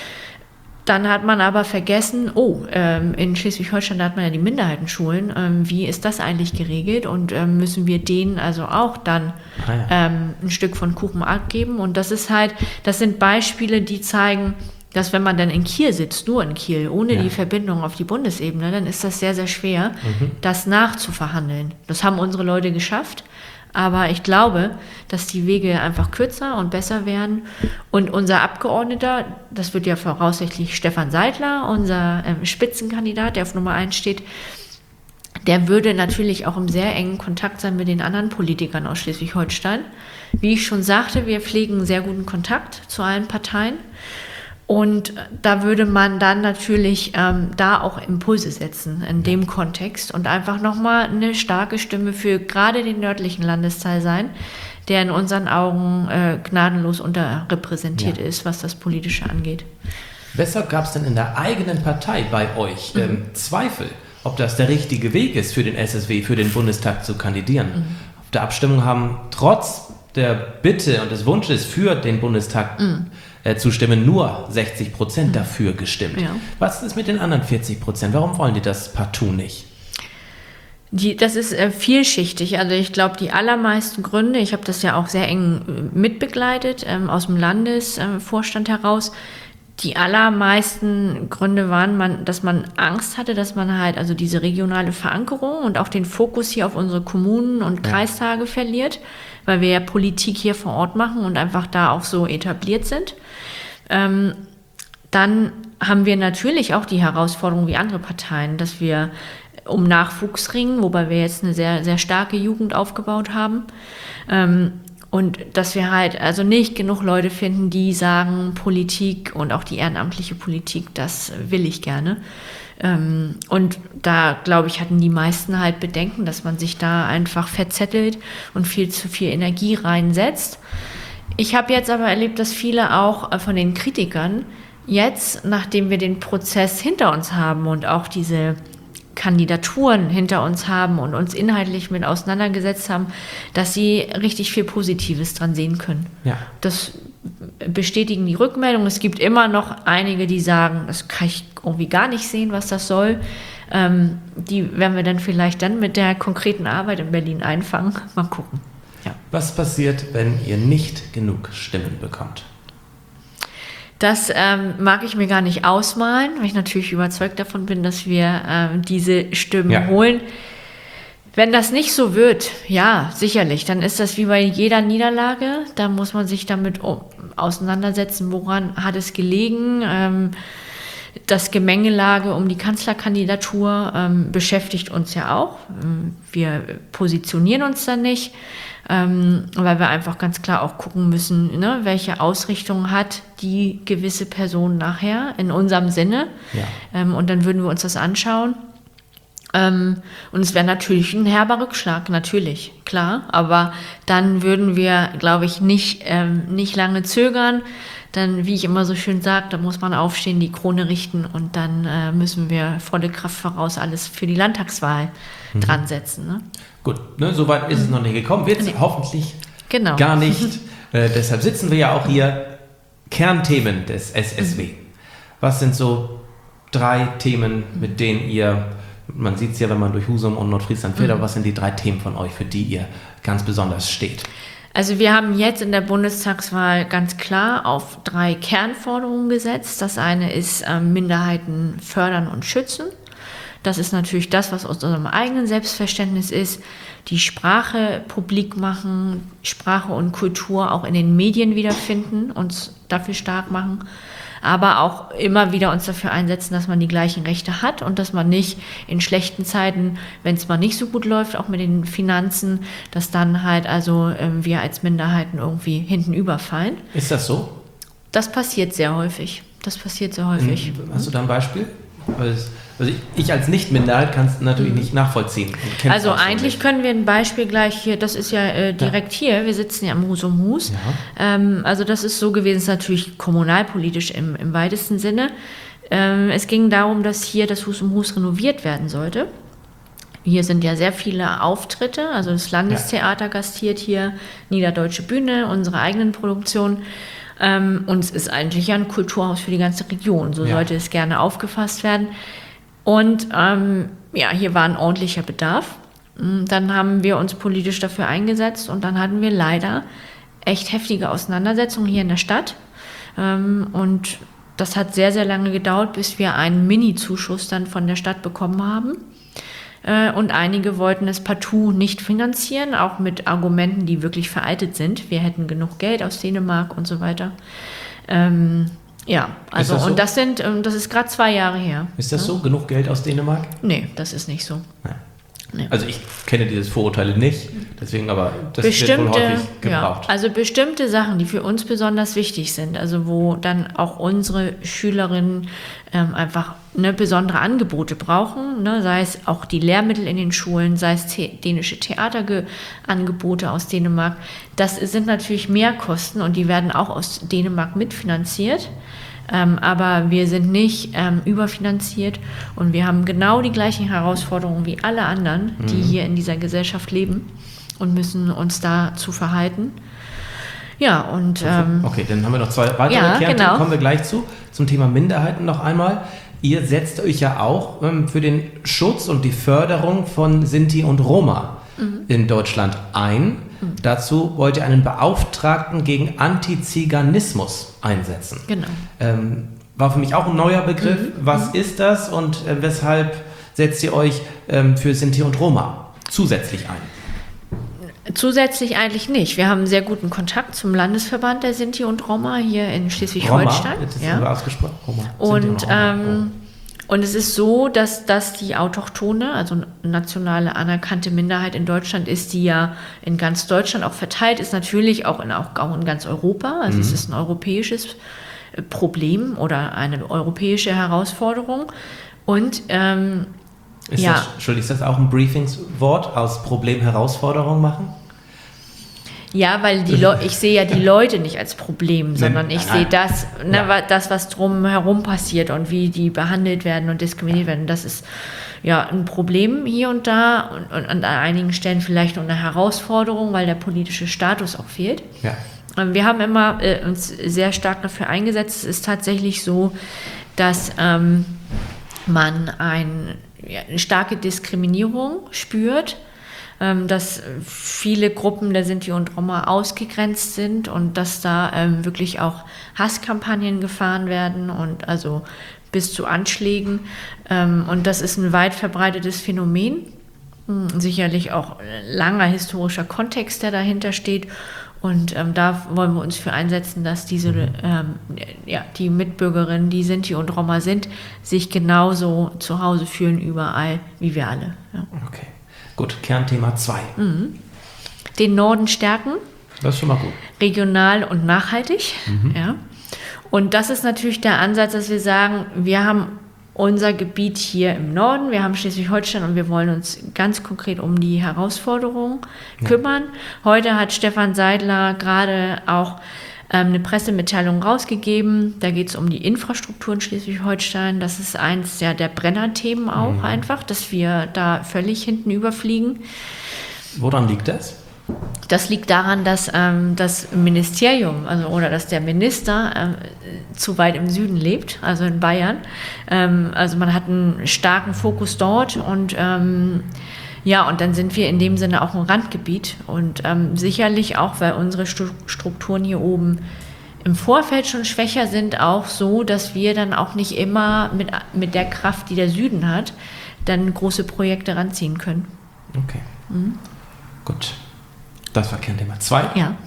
dann hat man aber vergessen, oh, ähm, in Schleswig-Holstein, da hat man ja die Minderheitenschulen, ähm, wie ist das eigentlich geregelt und ähm, müssen wir denen also auch dann ah, ja. ähm, ein Stück von Kuchen abgeben? Und das ist halt, das sind Beispiele, die zeigen, dass wenn man dann in Kiel sitzt, nur in Kiel, ohne ja. die Verbindung auf die Bundesebene, dann ist das sehr, sehr schwer, mhm. das nachzuverhandeln. Das haben unsere Leute geschafft, aber ich glaube, dass die Wege einfach kürzer und besser werden. Und unser Abgeordneter, das wird ja voraussichtlich Stefan Seidler, unser ähm, Spitzenkandidat, der auf Nummer eins steht, der würde natürlich auch im sehr engen Kontakt sein mit den anderen Politikern aus Schleswig-Holstein. Wie ich schon sagte, wir pflegen sehr guten Kontakt zu allen Parteien. Und da würde man dann natürlich ähm, da auch Impulse setzen in dem Kontext und einfach nochmal eine starke Stimme für gerade den nördlichen Landesteil sein, der in unseren Augen äh, gnadenlos unterrepräsentiert ja. ist, was das Politische angeht. Weshalb gab es denn in der eigenen Partei bei euch ähm, mhm. Zweifel, ob das der richtige Weg ist für den S S W, für den Bundestag zu kandidieren? Mhm. Auf der Abstimmung haben trotz der Bitte und des Wunsches für den Bundestag mhm. äh, zu stimmen, nur sechzig Prozent mhm. dafür gestimmt. Ja. Was ist mit den anderen vierzig Prozent? Warum wollen die das partout nicht? Die, das ist äh, vielschichtig. Also ich glaube, die allermeisten Gründe, ich habe das ja auch sehr eng äh, mitbegleitet, ähm, aus dem Landesvorstand äh, heraus, die allermeisten Gründe waren, man, dass man Angst hatte, dass man halt also diese regionale Verankerung und auch den Fokus hier auf unsere Kommunen und ja. Kreistage verliert, weil wir ja Politik hier vor Ort machen und einfach da auch so etabliert sind. Ähm, dann haben wir natürlich auch die Herausforderung wie andere Parteien, dass wir um Nachwuchs ringen, wobei wir jetzt eine sehr, sehr starke Jugend aufgebaut haben. Ähm, Und dass wir halt also nicht genug Leute finden, die sagen, Politik und auch die ehrenamtliche Politik, das will ich gerne. Und da, glaube ich, hatten die meisten halt Bedenken, dass man sich da einfach verzettelt und viel zu viel Energie reinsetzt. Ich habe jetzt aber erlebt, dass viele auch von den Kritikern jetzt, nachdem wir den Prozess hinter uns haben und auch diese Kandidaturen hinter uns haben und uns inhaltlich mit auseinandergesetzt haben, dass sie richtig viel Positives dran sehen können. Ja. Das bestätigen die Rückmeldungen. Es gibt immer noch einige, die sagen, das kann ich irgendwie gar nicht sehen, was das soll. Ähm, die werden wir dann vielleicht dann mit der konkreten Arbeit in Berlin einfangen. Mal gucken. Ja. Was passiert, wenn ihr nicht genug Stimmen bekommt? Das ähm, mag ich mir gar nicht ausmalen, weil ich natürlich überzeugt davon bin, dass wir ähm, diese Stimmen ja. holen. Wenn das nicht so wird, ja, sicherlich, dann ist das wie bei jeder Niederlage. Da muss man sich damit auseinandersetzen, woran hat es gelegen. Ähm, Das Gemengelage um die Kanzlerkandidatur ähm, beschäftigt uns ja auch. Wir positionieren uns da nicht, ähm, weil wir einfach ganz klar auch gucken müssen, ne, welche Ausrichtung hat die gewisse Person nachher in unserem Sinne. Ja. Ähm, und dann würden wir uns das anschauen. Ähm, und es wäre natürlich ein herber Rückschlag, natürlich, klar. Aber dann würden wir, glaube ich, nicht, ähm, nicht lange zögern. Dann, wie ich immer so schön sage, da muss man aufstehen, die Krone richten und dann äh, müssen wir volle Kraft voraus alles für die Landtagswahl mhm. dran setzen. Ne? Gut, ne, so weit ist es noch nicht gekommen. Wird es nee. hoffentlich genau. gar nicht. äh, deshalb sitzen wir ja auch hier. Kernthemen des S S W. Mhm. Was sind so drei Themen, mit denen ihr, man sieht es ja, wenn man durch Husum und Nordfriesland fährt, mhm. aber was sind die drei Themen von euch, für die ihr ganz besonders steht? Also wir haben jetzt in der Bundestagswahl ganz klar auf drei Kernforderungen gesetzt. Das eine ist ähm, Minderheiten fördern und schützen. Das ist natürlich das, was aus unserem eigenen Selbstverständnis ist. Die Sprache publik machen, Sprache und Kultur auch in den Medien wiederfinden, uns dafür stark machen. Aber auch immer wieder uns dafür einsetzen, dass man die gleichen Rechte hat und dass man nicht in schlechten Zeiten, wenn es mal nicht so gut läuft, auch mit den Finanzen, dass dann halt also ähm, wir als Minderheiten irgendwie hinten überfallen. Ist das so? Das passiert sehr häufig. Das passiert sehr häufig. Hast du da ein Beispiel? Also ich als Nicht-Minderheit kann es natürlich nicht nachvollziehen. Also eigentlich können wir ein Beispiel gleich hier, das ist ja äh, direkt ja. hier, wir sitzen ja am Husum Hus. Ja. Ähm, also das ist so gewesen, ist natürlich kommunalpolitisch im, im weitesten Sinne. Ähm, es ging darum, dass hier das Husum Hus renoviert werden sollte. Hier sind ja sehr viele Auftritte, also das Landestheater gastiert hier, Niederdeutsche Bühne, unsere eigenen Produktionen. Ähm, und es ist eigentlich ja ein Kulturhaus für die ganze Region, so ja. sollte es gerne aufgefasst werden. Und ähm, ja, hier war ein ordentlicher Bedarf. Dann haben wir uns politisch dafür eingesetzt und dann hatten wir leider echt heftige Auseinandersetzungen hier in der Stadt. Ähm, und das hat sehr, sehr lange gedauert, bis wir einen Mini-Zuschuss dann von der Stadt bekommen haben. Äh, und einige wollten es partout nicht finanzieren, auch mit Argumenten, die wirklich veraltet sind. Wir hätten genug Geld aus Dänemark und so weiter. Ähm, Ja, also das so? Und das sind, das ist gerade zwei Jahre her. Ist das ja? so? Genug Geld aus Dänemark? Nee, das ist nicht so. Ja. Nee. Also ich kenne diese Vorurteile nicht, deswegen aber das bestimmte, wird wohl häufig gebraucht. Ja, also bestimmte Sachen, die für uns besonders wichtig sind, also wo dann auch unsere Schülerinnen ähm, einfach ne, besondere Angebote brauchen, ne, sei es auch die Lehrmittel in den Schulen, sei es the- dänische Theaterangebote aus Dänemark. Das sind natürlich Mehrkosten und die werden auch aus Dänemark mitfinanziert. Ähm, aber wir sind nicht ähm, überfinanziert und wir haben genau die gleichen Herausforderungen wie alle anderen, die mhm. hier in dieser Gesellschaft leben und müssen uns dazu verhalten. Ja, und... Ähm, okay, dann haben wir noch zwei weitere ja, Kernthemen, genau. kommen wir gleich zu. Zum Thema Minderheiten noch einmal. Ihr setzt euch ja auch ähm, für den Schutz und die Förderung von Sinti und Roma mhm. in Deutschland ein. Mhm. Dazu wollt ihr einen Beauftragten gegen Antiziganismus einsetzen. Genau. Ähm, war für mich auch ein neuer Begriff. Mhm. Was mhm. ist das und äh, weshalb setzt ihr euch ähm, für Sinti und Roma zusätzlich ein? Zusätzlich eigentlich nicht. Wir haben einen sehr guten Kontakt zum Landesverband der Sinti und Roma hier in Schleswig-Holstein. Roma, jetzt ist ja. ausgesprochen. Roma. Und, und, Roma. ähm, oh. und es ist so, dass, dass die Autochtone, also nationale anerkannte Minderheit in Deutschland ist, die ja in ganz Deutschland auch verteilt ist, natürlich auch in, auch, auch in ganz Europa. Also mhm. es ist ein europäisches Problem oder eine europäische Herausforderung. Und ähm, Ist ja. das, Entschuldigung, ist das auch ein Briefingswort aus Problem Herausforderung machen? Ja, weil die Le- ich sehe ja die Leute nicht als Problem, sondern ich sehe das, ne, ja. das, was drumherum passiert und wie die behandelt werden und diskriminiert werden. Das ist ja ein Problem hier und da und, und an einigen Stellen vielleicht auch eine Herausforderung, weil der politische Status auch fehlt. Ja. Wir haben immer äh, uns sehr stark dafür eingesetzt. Es ist tatsächlich so, dass ähm, man ein Ja, eine starke Diskriminierung spürt, ähm, dass viele Gruppen der Sinti und Roma ausgegrenzt sind und dass da ähm, wirklich auch Hasskampagnen gefahren werden und also bis zu Anschlägen. Ähm, und das ist ein weit verbreitetes Phänomen, hm, sicherlich auch langer historischer Kontext, der dahinter steht. Und ähm, da wollen wir uns für einsetzen, dass diese, mhm. ähm, ja, die Mitbürgerinnen, die Sinti und Roma sind, sich genauso zu Hause fühlen überall wie wir alle. Ja. Okay, gut. Kernthema zwei. Mhm. Den Norden stärken. Das ist schon mal gut. Regional und nachhaltig. Mhm. Ja. Und das ist natürlich der Ansatz, dass wir sagen, wir haben unser Gebiet hier im Norden, wir haben Schleswig-Holstein und wir wollen uns ganz konkret um die Herausforderungen ja. kümmern. Heute hat Stefan Seidler gerade auch ähm, eine Pressemitteilung rausgegeben. Da geht es um die Infrastruktur in Schleswig-Holstein. Das ist eins der, der Brennerthemen auch mhm. einfach, dass wir da völlig hinten überfliegen. Woran liegt das? Das liegt daran, dass ähm, das Ministerium, also oder dass der Minister ähm, zu weit im Süden lebt, also in Bayern. Ähm, also man hat einen starken Fokus dort und ähm, ja, und dann sind wir in dem Sinne auch ein Randgebiet und ähm, sicherlich auch, weil unsere Stu- Strukturen hier oben im Vorfeld schon schwächer sind, auch so, dass wir dann auch nicht immer mit, mit der Kraft, die der Süden hat, dann große Projekte ranziehen können. Okay, mhm. gut. Das war Kernthema zwei. Ja.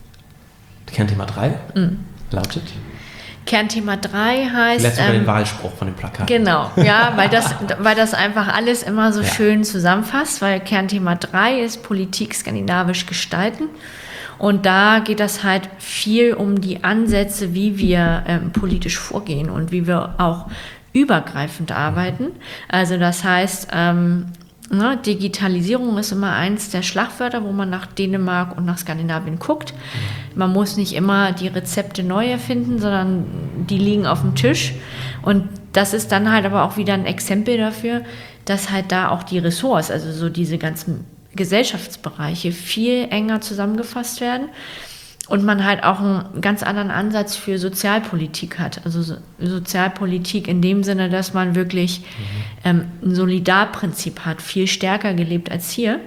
Kernthema drei mhm. lautet? Kernthema drei heißt... Vielleicht sogar ähm, den Wahlspruch von dem Plakat. Genau, ja, weil das, weil das einfach alles immer so ja. schön zusammenfasst, weil Kernthema drei ist Politik skandinavisch gestalten. Und da geht das halt viel um die Ansätze, wie wir ähm, politisch vorgehen und wie wir auch übergreifend arbeiten. Also das heißt... Ähm, Ne, Digitalisierung ist immer eins der Schlagwörter, wo man nach Dänemark und nach Skandinavien guckt. Man muss nicht immer die Rezepte neu erfinden, sondern die liegen auf dem Tisch. Und das ist dann halt aber auch wieder ein Exempel dafür, dass halt da auch die Ressorts, also so diese ganzen Gesellschaftsbereiche viel enger zusammengefasst werden. Und man halt auch einen ganz anderen Ansatz für Sozialpolitik hat. Also so, Sozialpolitik in dem Sinne, dass man wirklich mhm. ähm, ein Solidarprinzip hat, viel stärker gelebt als hier.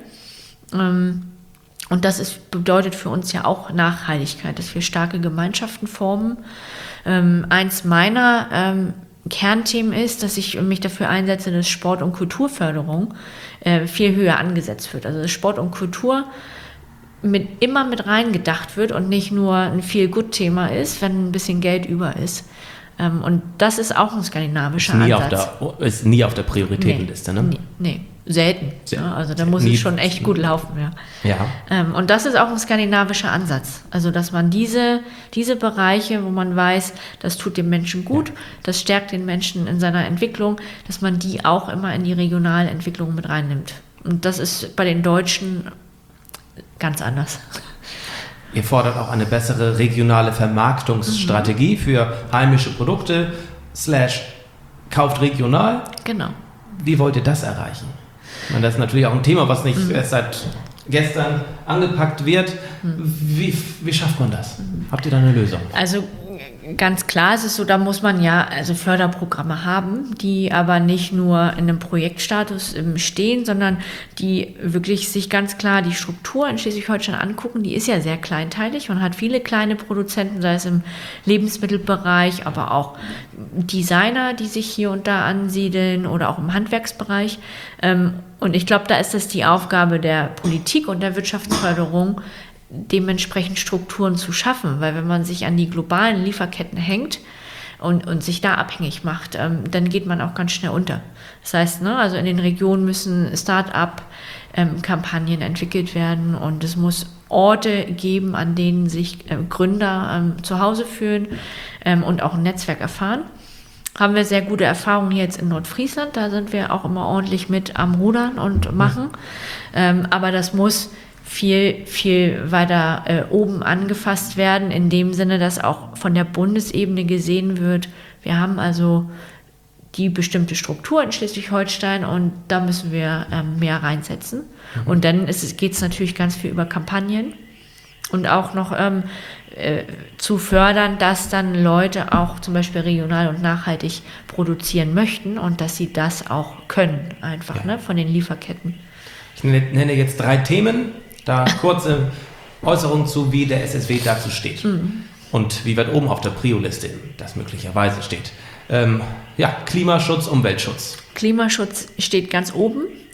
Ähm, und das ist, bedeutet für uns ja auch Nachhaltigkeit, dass wir starke Gemeinschaften formen. Ähm, eins meiner ähm, Kernthemen ist, dass ich mich dafür einsetze, dass Sport- und Kulturförderung äh, viel höher angesetzt wird. Also Sport und Kultur mit, immer mit reingedacht wird und nicht nur ein Feel-Good-Thema ist, wenn ein bisschen Geld über ist. Ähm, und das ist auch ein skandinavischer ist nie Ansatz. Auf der, ist nie auf der Prioritätenliste, nee, ne? Nee, nee. Selten. Sehr, ja, also da muss es schon echt gut laufen. Ja. Ja. Ähm, und das ist auch ein skandinavischer Ansatz. Also dass man diese, diese Bereiche, wo man weiß, das tut dem Menschen gut, ja. das stärkt den Menschen in seiner Entwicklung, dass man die auch immer in die regionale Entwicklung mit reinnimmt. Und das ist bei den Deutschen ganz anders. Ihr fordert auch eine bessere regionale Vermarktungsstrategie mhm. für heimische Produkte, slash kauft regional. Genau. Wie wollt ihr das erreichen? Ich meine, das ist natürlich auch ein Thema, was nicht mhm. erst seit gestern angepackt wird. Mhm. Wie, wie schafft man das? Mhm. Habt ihr da eine Lösung? Also ganz klar ist es so, da muss man ja also Förderprogramme haben, die aber nicht nur in einem Projektstatus stehen, sondern die wirklich sich ganz klar die Struktur in Schleswig-Holstein angucken. Die ist ja sehr kleinteilig. Man hat viele kleine Produzenten, sei es im Lebensmittelbereich, aber auch Designer, die sich hier und da ansiedeln oder auch im Handwerksbereich. Und ich glaube, da ist es die Aufgabe der Politik und der Wirtschaftsförderung, dementsprechend Strukturen zu schaffen, weil wenn man sich an die globalen Lieferketten hängt und, und sich da abhängig macht, ähm, dann geht man auch ganz schnell unter. Das heißt, ne, also in den Regionen müssen Start-up-Kampagnen ähm, entwickelt werden und es muss Orte geben, an denen sich äh, Gründer ähm, zu Hause fühlen ähm, und auch ein Netzwerk erfahren. Haben wir sehr gute Erfahrungen jetzt in Nordfriesland, da sind wir auch immer ordentlich mit am Rudern und machen, ähm, aber das muss viel, viel weiter äh, oben angefasst werden, in dem Sinne, dass auch von der Bundesebene gesehen wird, wir haben also die bestimmte Struktur in Schleswig-Holstein und da müssen wir ähm, mehr reinsetzen. Mhm. Und dann geht es natürlich ganz viel über Kampagnen und auch noch ähm, äh, zu fördern, dass dann Leute auch zum Beispiel regional und nachhaltig produzieren möchten und dass sie das auch können, einfach ja. ne, von den Lieferketten. Ich nenne jetzt drei Themen. Da kurze Äußerungen zu, wie der S S W dazu steht mhm. und wie weit oben auf der Prio-Liste das möglicherweise steht. Ähm, ja, Klimaschutz, Umweltschutz. Klimaschutz steht ganz oben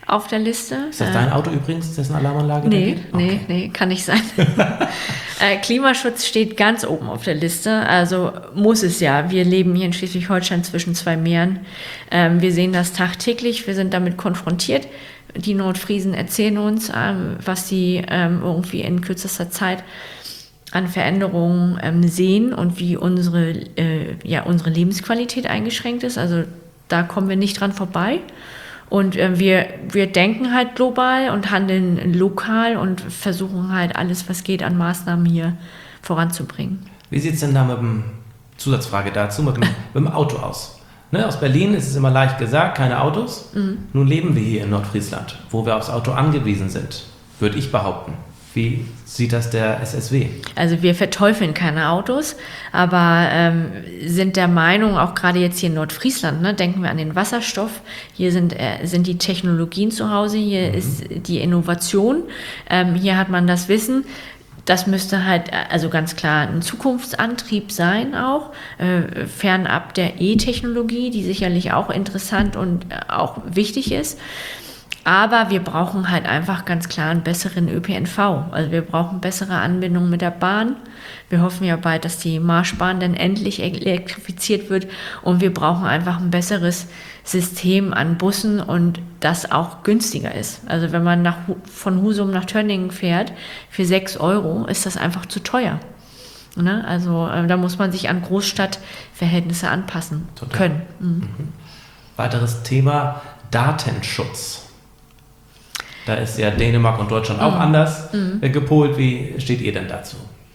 auf der Liste. Ist das dein Auto übrigens, dessen Alarmanlage da Nee, geht? nee, Okay. nee, kann nicht sein. äh, Klimaschutz steht ganz oben auf der Liste, also muss es ja. Wir leben hier in Schleswig-Holstein zwischen zwei Meeren. Ähm, wir sehen das tagtäglich, wir sind damit konfrontiert. Die Nordfriesen erzählen uns, ähm, was sie ähm, irgendwie in kürzester Zeit an Veränderungen ähm, sehen und wie unsere, äh, ja, unsere Lebensqualität eingeschränkt ist. Also da kommen wir nicht dran vorbei. Und äh, wir, wir denken halt global und handeln lokal und versuchen halt alles, was geht, an Maßnahmen hier voranzubringen. Wie sieht es denn da mit dem, Zusatzfrage dazu, mit dem, mit dem Auto aus? Ne, aus Berlin ist es immer leicht gesagt, keine Autos. Mhm. Nun leben wir hier in Nordfriesland, wo wir aufs Auto angewiesen sind, würde ich behaupten. Wie sieht das der S S W? Also wir verteufeln keine Autos, aber ähm, sind der Meinung, auch gerade jetzt hier in Nordfriesland, ne, denken wir an den Wasserstoff, hier sind, äh, sind die Technologien zu Hause, hier mhm. ist die Innovation, ähm, hier hat man das Wissen. Das müsste halt also ganz klar ein Zukunftsantrieb sein auch, äh, fernab der E-Technologie, die sicherlich auch interessant und äh, auch wichtig ist. Aber wir brauchen halt einfach ganz klar einen besseren Ö P N V. Also wir brauchen bessere Anbindungen mit der Bahn. Wir hoffen ja bald, dass die Marschbahn dann endlich elektrifiziert wird. Und wir brauchen einfach ein besseres System an Bussen und das auch günstiger ist. Also wenn man nach, von Husum nach Tönningen fährt, für sechs Euro ist das einfach zu teuer. Ne? Also äh, da muss man sich an Großstadtverhältnisse anpassen Total. können. Mhm. Mhm. Weiteres Thema, Datenschutz. Da ist ja Dänemark und Deutschland auch mhm. anders mhm. gepolt. Wie steht ihr denn dazu?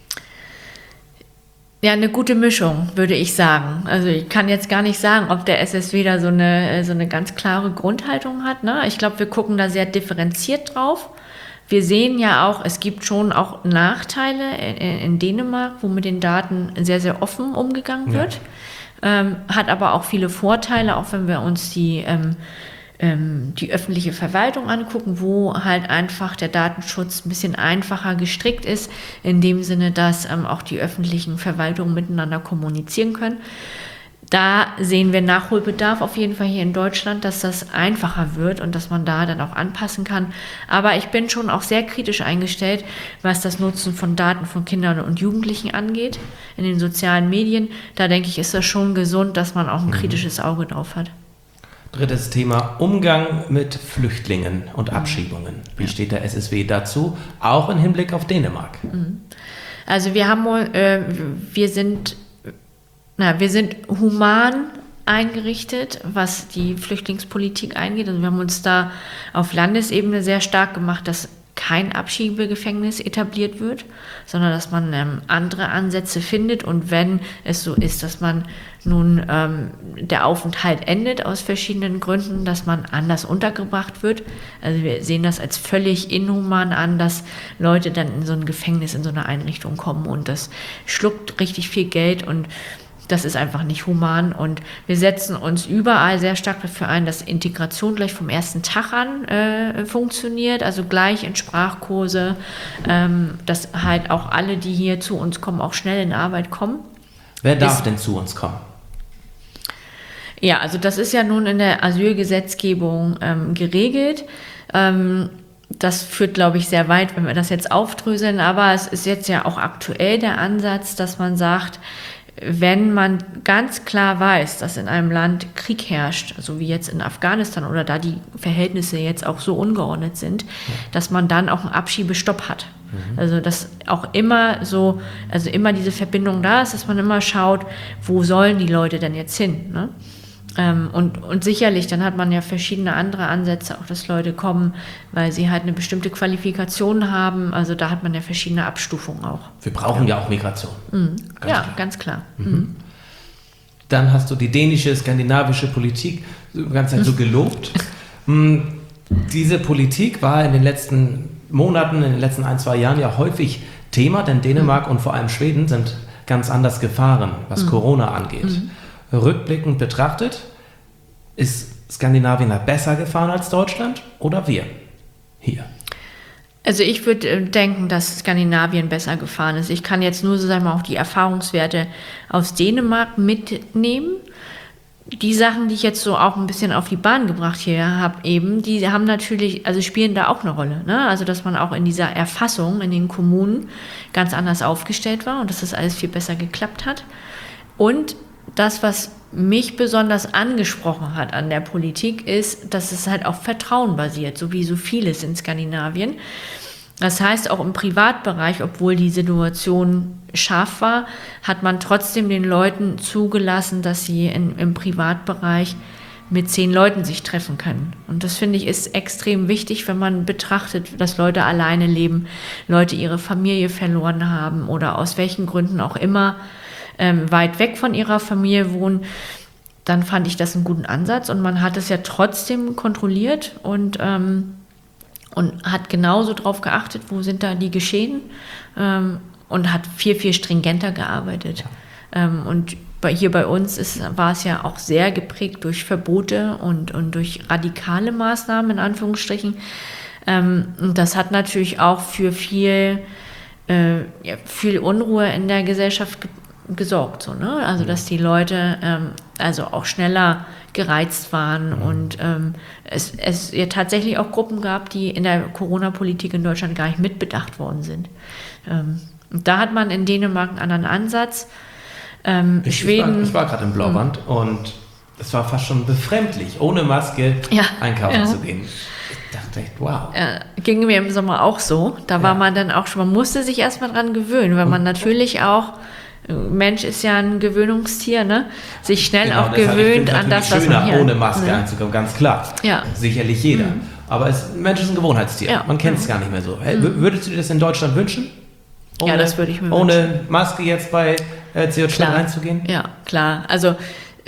Ja, eine gute Mischung, würde ich sagen. Also ich kann jetzt gar nicht sagen, ob der S S W da so eine, so eine ganz klare Grundhaltung hat. Ne? Ich glaube, wir gucken da sehr differenziert drauf. Wir sehen ja auch, es gibt schon auch Nachteile in, in Dänemark, wo mit den Daten sehr, sehr offen umgegangen wird. Ja. Ähm, hat aber auch viele Vorteile, auch wenn wir uns die ähm, die öffentliche Verwaltung angucken, wo halt einfach der Datenschutz ein bisschen einfacher gestrickt ist, in dem Sinne, dass ähm, auch die öffentlichen Verwaltungen miteinander kommunizieren können. Da sehen wir Nachholbedarf auf jeden Fall hier in Deutschland, dass das einfacher wird und dass man da dann auch anpassen kann. Aber ich bin schon auch sehr kritisch eingestellt, was das Nutzen von Daten von Kindern und Jugendlichen angeht in den sozialen Medien. Da denke ich, ist das schon gesund, dass man auch ein kritisches Auge drauf hat. Drittes Thema, Umgang mit Flüchtlingen und Abschiebungen. Wie ja. steht der S S W dazu, auch im Hinblick auf Dänemark? Also wir haben, äh, wir sind, na, wir sind human eingerichtet, was die Flüchtlingspolitik eingeht. Also wir haben uns da auf Landesebene sehr stark gemacht, dass kein Abschiebegefängnis etabliert wird, sondern dass man ähm, andere Ansätze findet und wenn es so ist, dass man nun ähm, der Aufenthalt endet aus verschiedenen Gründen, dass man anders untergebracht wird. Also wir sehen das als völlig inhuman an, dass Leute dann in so ein Gefängnis, in so eine Einrichtung kommen und das schluckt richtig viel Geld und das ist einfach nicht human und wir setzen uns überall sehr stark dafür ein, dass Integration gleich vom ersten Tag an äh, funktioniert, also gleich in Sprachkurse, ähm, dass halt auch alle, die hier zu uns kommen, auch schnell in Arbeit kommen. Wer darf ist, denn zu uns kommen? Ja, also das ist ja nun in der Asylgesetzgebung ähm, geregelt. Ähm, Das führt, glaube ich, sehr weit, wenn wir das jetzt aufdröseln, aber es ist jetzt ja auch aktuell der Ansatz, dass man sagt, wenn man ganz klar weiß, dass in einem Land Krieg herrscht, so wie jetzt in Afghanistan oder da die Verhältnisse jetzt auch so ungeordnet sind, ja. dass man dann auch einen Abschiebestopp hat. Mhm. Also dass auch immer so, also immer diese Verbindung da ist, dass man immer schaut, wo sollen die Leute denn jetzt hin, ne? Ähm, und, und sicherlich, dann hat man ja verschiedene andere Ansätze, auch dass Leute kommen, weil sie halt eine bestimmte Qualifikation haben. Also da hat man ja verschiedene Abstufungen auch. Wir brauchen ja, ja auch Migration. Mhm. Ganz ja, klar. ganz klar. Mhm. Mhm. Dann hast du die dänische, skandinavische Politik die ganze Zeit so gelobt. mhm. Diese Politik war in den letzten Monaten, in den letzten ein, zwei Jahren ja häufig Thema, denn Dänemark mhm. und vor allem Schweden sind ganz anders gefahren, was mhm. Corona angeht. Mhm. Rückblickend betrachtet, ist Skandinavien da besser gefahren als Deutschland oder wir hier? Also ich würde denken, dass Skandinavien besser gefahren ist. Ich kann jetzt nur so sagen, auch die Erfahrungswerte aus Dänemark mitnehmen. die Sachen, die ich jetzt so auch ein bisschen auf die Bahn gebracht hier habe eben, die haben natürlich, also spielen da auch eine Rolle. Ne? Also dass man auch in dieser Erfassung in den Kommunen ganz anders aufgestellt war und dass das alles viel besser geklappt hat. Und das, was mich besonders angesprochen hat an der Politik, ist, dass es halt auf Vertrauen basiert, so wie so vieles in Skandinavien. Das heißt, auch im Privatbereich, obwohl die Situation scharf war, hat man trotzdem den Leuten zugelassen, dass sie in, im Privatbereich mit zehn Leuten sich treffen können. Und das, finde ich, ist extrem wichtig, wenn man betrachtet, dass Leute alleine leben, Leute ihre Familie verloren haben oder aus welchen Gründen auch immer ähm, weit weg von ihrer Familie wohnen. Dann fand ich das einen guten Ansatz und man hat es ja trotzdem kontrolliert und ähm, und hat genauso drauf geachtet, wo sind da die Geschehen ähm, und hat viel, viel stringenter gearbeitet. Ja. Ähm, und bei, hier bei uns ist, war es ja auch sehr geprägt durch Verbote und, und durch radikale Maßnahmen, in Anführungsstrichen. Ähm, und das hat natürlich auch für viel, äh, ja, viel Unruhe in der Gesellschaft ge- gesorgt. So, ne? Also, mhm. dass die Leute ähm, also auch schneller gereizt waren mhm. und ähm, es, es ja tatsächlich auch Gruppen gab, die in der Corona-Politik in Deutschland gar nicht mitbedacht worden sind. Ähm, und da hat man in Dänemark einen anderen Ansatz. Ähm, ich, Schweden. Ich war, war gerade im Blauband mhm. und es war fast schon befremdlich, ohne Maske ja. einkaufen ja. zu gehen. Ich dachte echt, wow. Ja, ging mir im Sommer auch so. Da ja. war man dann auch schon, man musste sich erstmal dran gewöhnen, weil man natürlich auch Mensch ist ja ein Gewöhnungstier, ne? Sich schnell genau, auch gewöhnt an das, was man hier... ohne Maske ne? einzukommen, ganz klar. Ja. Sicherlich jeder. Mhm. Aber es, ein Mensch ist ein Gewohnheitstier. Ja. Man kennt es mhm. gar nicht mehr so. Hey, mhm. Würdest du dir das in Deutschland wünschen? Ohne, ja, das würde ich mir ohne wünschen. Ohne Maske jetzt bei äh, C O zwei reinzugehen? Ja, klar. Also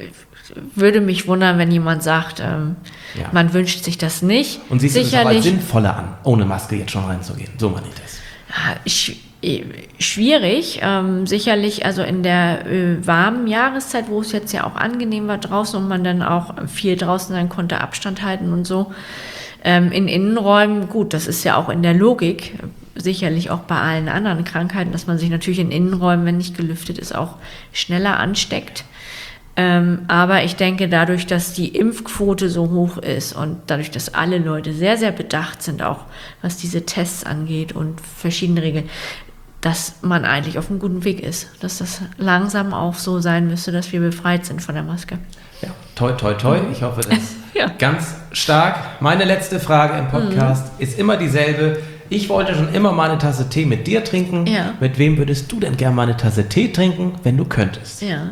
würde mich wundern, wenn jemand sagt, ähm, ja. man wünscht sich das nicht. Und siehst du es auch als sinnvoller an, ohne Maske jetzt schon reinzugehen? So meine ich das. Ja, ich... Schwierig, ähm, sicherlich, also in der äh, warmen Jahreszeit, wo es jetzt ja auch angenehm war draußen und man dann auch viel draußen sein konnte, Abstand halten und so. Ähm, in Innenräumen, gut, das ist ja auch in der Logik, sicherlich auch bei allen anderen Krankheiten, dass man sich natürlich in Innenräumen, wenn nicht gelüftet ist, auch schneller ansteckt. Ähm, aber ich denke, dadurch, dass die Impfquote so hoch ist und dadurch, dass alle Leute sehr, sehr bedacht sind, auch was diese Tests angeht und verschiedene Regeln, dass man eigentlich auf einem guten Weg ist. Dass das langsam auch so sein müsste, dass wir befreit sind von der Maske. Ja, toi, toi, toi. Ich hoffe, das ja. ganz stark. Meine letzte Frage im Podcast mhm. ist immer dieselbe. Ich wollte schon immer mal eine Tasse Tee mit dir trinken. Ja. Mit wem würdest du denn gerne mal eine Tasse Tee trinken, wenn du könntest? Ja.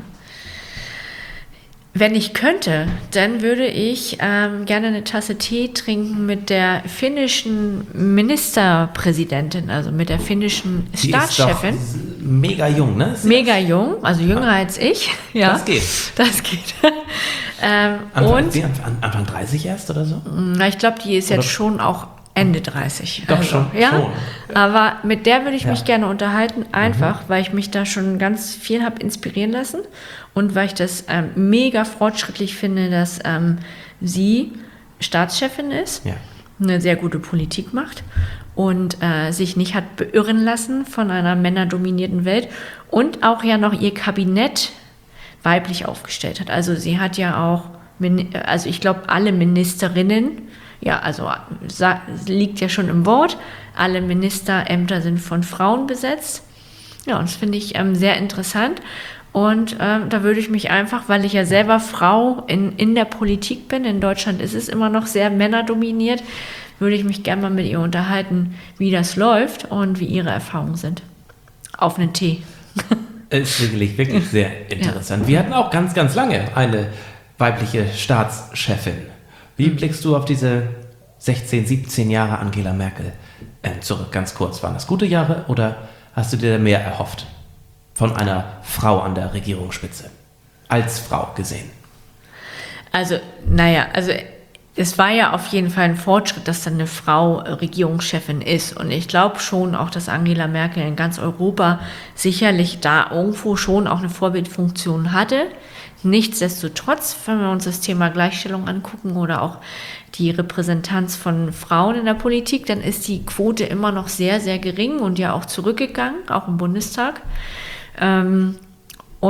Wenn ich könnte, dann würde ich ähm, gerne eine Tasse Tee trinken mit der finnischen Ministerpräsidentin, also mit der finnischen Die Staatschefin. Ist doch mega jung, ne? Mega jung, also jünger ah. als ich. Ja, das geht. Das geht. ähm, Anfang, und wie, Anfang dreißig erst oder so? Na, ich glaube, die ist oder? jetzt schon auch Ende dreißig. Doch also, schon, ja. schon. Aber mit der würde ich ja. mich gerne unterhalten, einfach, mhm. weil ich mich da schon ganz viel habe inspirieren lassen und weil ich das ähm, mega fortschrittlich finde, dass ähm, sie Staatschefin ist, ja. eine sehr gute Politik macht und äh, sich nicht hat beirren lassen von einer männerdominierten Welt und auch ja noch ihr Kabinett weiblich aufgestellt hat. Also sie hat ja auch, also ich glaube, alle Ministerinnen, ja, also liegt ja schon im Wort, alle Ministerämter sind von Frauen besetzt. Ja, und das finde ich ähm, sehr interessant. Und ähm, da würde ich mich einfach, weil ich ja selber Frau in, in der Politik bin, in Deutschland ist es immer noch sehr männerdominiert, würde ich mich gerne mal mit ihr unterhalten, wie das läuft und wie ihre Erfahrungen sind. Auf einen Tee. Ist wirklich, wirklich sehr interessant. Ja. Wir hatten auch ganz, ganz lange eine weibliche Staatschefin. Wie blickst du auf diese sechzehn, siebzehn Jahre Angela Merkel äh, zurück? Ganz kurz, waren das gute Jahre oder hast du dir mehr erhofft von einer Frau an der Regierungsspitze? Als Frau gesehen. Also, naja, also es war ja auf jeden Fall ein Fortschritt, dass dann eine Frau Regierungschefin ist. Und ich glaube schon auch, dass Angela Merkel in ganz Europa sicherlich da irgendwo schon auch eine Vorbildfunktion hatte. Nichtsdestotrotz, wenn wir uns das Thema Gleichstellung angucken oder auch die Repräsentanz von Frauen in der Politik, dann ist die Quote immer noch sehr, sehr gering und ja auch zurückgegangen, auch im Bundestag. Und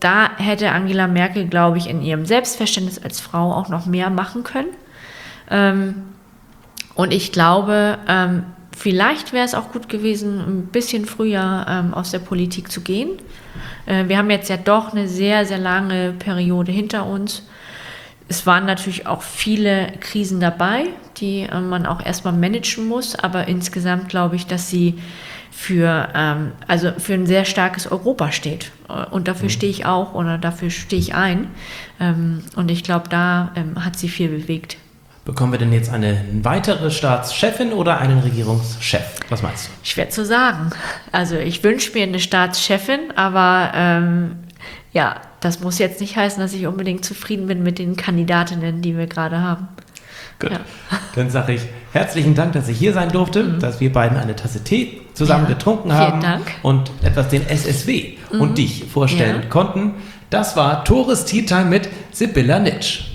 da hätte Angela Merkel, glaube ich, in ihrem Selbstverständnis als Frau auch noch mehr machen können. Ähm, und ich glaube, ähm, vielleicht wäre es auch gut gewesen, ein bisschen früher ähm, aus der Politik zu gehen. Äh, wir haben jetzt ja doch eine sehr, sehr lange Periode hinter uns. Es waren natürlich auch viele Krisen dabei, die äh, man auch erstmal managen muss. Aber insgesamt glaube ich, dass sie für, ähm, also für ein sehr starkes Europa steht. Und dafür mhm. stehe ich auch oder dafür stehe ich ein. Ähm, und ich glaube, da ähm, hat sie viel bewegt. Bekommen wir denn jetzt eine weitere Staatschefin oder einen Regierungschef? Was meinst du? Schwer zu sagen. Also ich wünsche mir eine Staatschefin, aber ähm, ja, das muss jetzt nicht heißen, dass ich unbedingt zufrieden bin mit den Kandidatinnen, die wir gerade haben. Gut, ja. Dann sage ich herzlichen Dank, dass ich hier sein durfte, mhm. dass wir beiden eine Tasse Tee zusammen ja, getrunken haben Dank. und etwas den S S W mhm. und dich vorstellen ja. konnten. Das war Tores Tea Time mit Sibylla Nitsch.